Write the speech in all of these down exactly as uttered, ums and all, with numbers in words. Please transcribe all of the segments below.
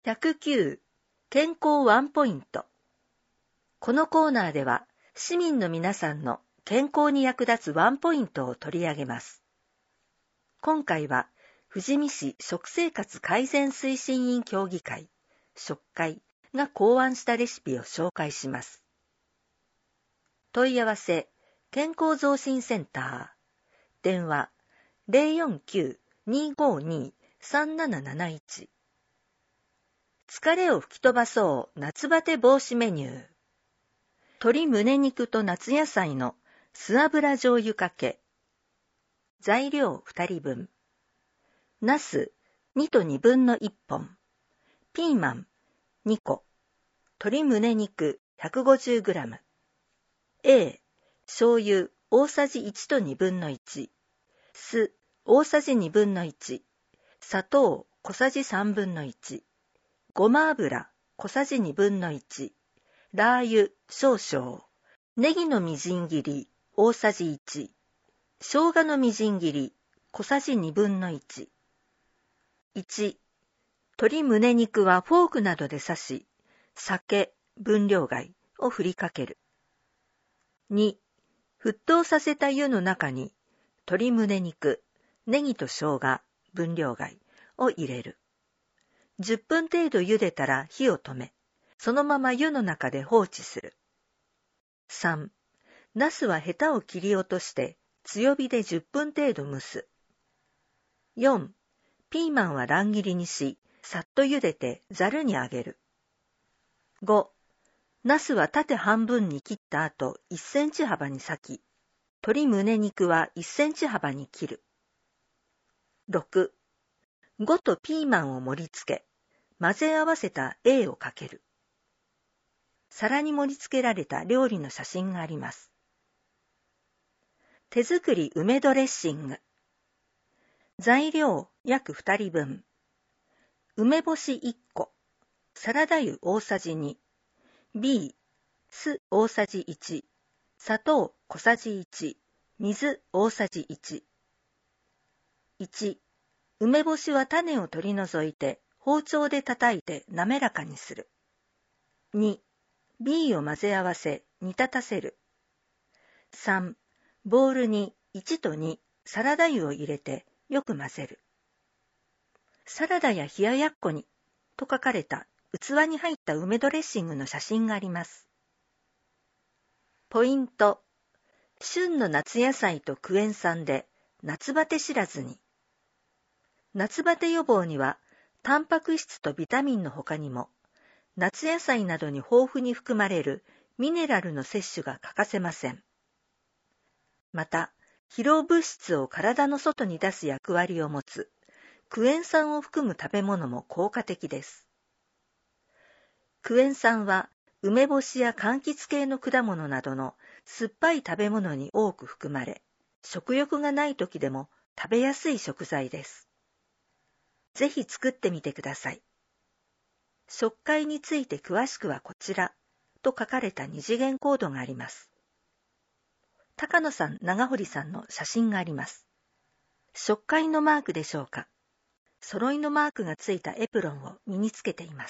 ひゃくきゅう健康ワンポイント。このコーナーでは市民の皆さんの健康に役立つワンポイントを取り上げます。今回は富士見市食生活改善推進員協議会食会が考案したレシピを紹介します。問い合わせ健康増進センター電話 ゼロよんきゅう にーごーにー さんなななないち。疲れを吹き飛ばそう夏バテ防止メニュー。鶏胸肉と夏野菜の酢油醤油かけ。材料ふたりぶん。ナスにとにぶんのいっぽん。ピーマンにこ。鶏胸肉 ひゃくごじゅうグラム。A、醤油大さじいちとにぶんのいち。酢大さじにぶんのいち。砂糖小さじさんぶんのいち。ごま油小さじにぶんのいち。ラー油少々。ネギのみじん切り大さじいち。生姜のみじん切り小さじにぶんのいち。いち、鶏胸肉はフォークなどで刺し、酒、分量外を振りかける。に、沸騰させた湯の中に鶏胸肉、ネギと生姜、分量外を入れる。じゅっぷん程度茹でたら火を止め、そのまま湯の中で放置する。さん、ナスはヘタを切り落として強火でじゅっぷん程度蒸す。よん、ピーマンは乱切りにし、さっと茹でてざるにあげる。ご、ナスは縦半分に切った後いっセンチ幅に裂き、鶏胸肉はいっセンチ幅に切る。ろく、ごとピーマンを盛り付け、混ぜ合わせた A をかける。皿に盛り付けられた料理の写真があります。手作り梅ドレッシング。材料約ふたりぶん。梅干しいっこ。サラダ油大さじに。B、酢大さじいち。砂糖小さじいち。水大さじいち。いち、梅干しは種を取り除いて包丁で叩いて滑らかにする。に、B を混ぜ合わせ煮立たせる。さん、ボウルにいちとにサラダ油を入れてよく混ぜる。サラダや冷ややっこにと書かれた器に入った梅ドレッシングの写真があります。ポイント。旬の夏野菜とクエン酸で夏バテ知らずに。夏バテ予防にはタンパク質とビタミンの他にも夏野菜などに豊富に含まれるミネラルの摂取が欠かせません。また、疲労物質を体の外に出す役割を持つクエン酸を含む食べ物も効果的です。クエン酸は梅干しや柑橘系の果物などの酸っぱい食べ物に多く含まれ、食欲がない時でも食べやすい食材です。ぜひ作ってみてください。食会について詳しくはこちらと書かれた二次元コードがあります。高野さん、長堀さんの写真があります。食会のマークでしょうか。揃いのマークがついたエプロンを身につけています。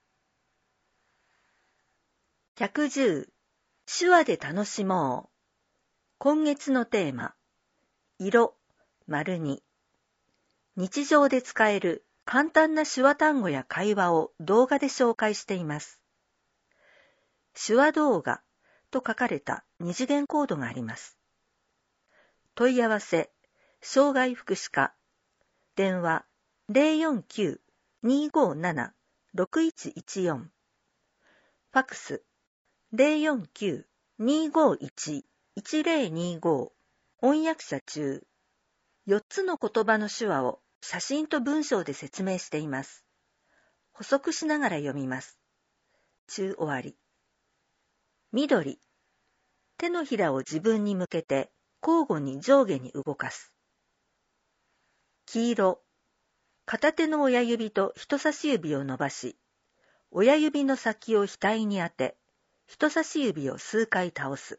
ひゃくじゅう、手話で楽しもう。今月のテーマ、色、丸に。日常で使える簡単な手話単語や会話を動画で紹介しています。手話動画と書かれた二次元コードがあります。問い合わせ、障害福祉課、電話 ゼロよんきゅう にーごーなな ろくいちいちよん、ファクス ゼロよんきゅう にーごーいち いちゼロにーご、翻訳者中。よっつの言葉の手話を写真と文章で説明しています。補足しながら読みます。中終わり。緑。手のひらを自分に向けて交互に上下に動かす。黄色。片手の親指と人差し指を伸ばし、親指の先を額に当て、人差し指を数回倒す。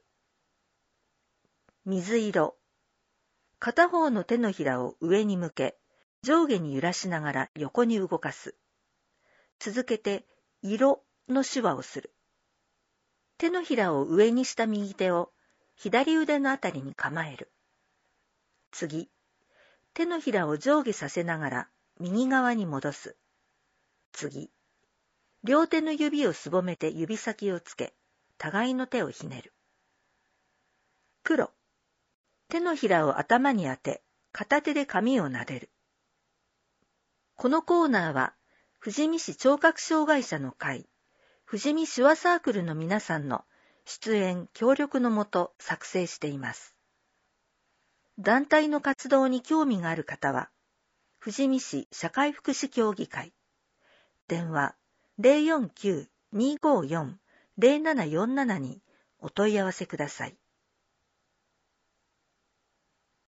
水色。片方の手のひらを上に向け、上下に揺らしながら横に動かす。 続けて色の手話をする。手のひらを上にした右手を左腕のあたりに構える。次、手のひらを上下させながら右側に戻す。次、両手の指をすぼめて指先をつけ、互いの手をひねる。黒、手のひらを頭に当て、片手で髪を撫でる。このコーナーは、富士見市聴覚障害者の会、富士見手話サークルの皆さんの出演協力のもと作成しています。団体の活動に興味がある方は、富士見市社会福祉協議会、電話 ゼロよんきゅう にーごーよん ゼロななよんなな にお問い合わせください。